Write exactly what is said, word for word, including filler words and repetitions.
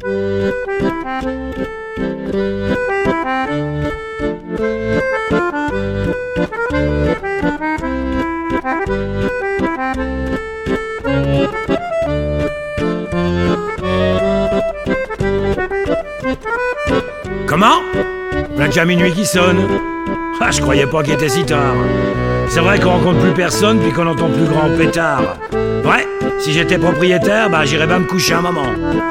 Comment? Voilà déjà minuit qui sonne. Ah, je croyais pas qu'il était si tard. C'est vrai qu'on rencontre plus personne puis qu'on entend plus grand pétard. Ouais, si j'étais propriétaire, bah j'irais bien me coucher un moment.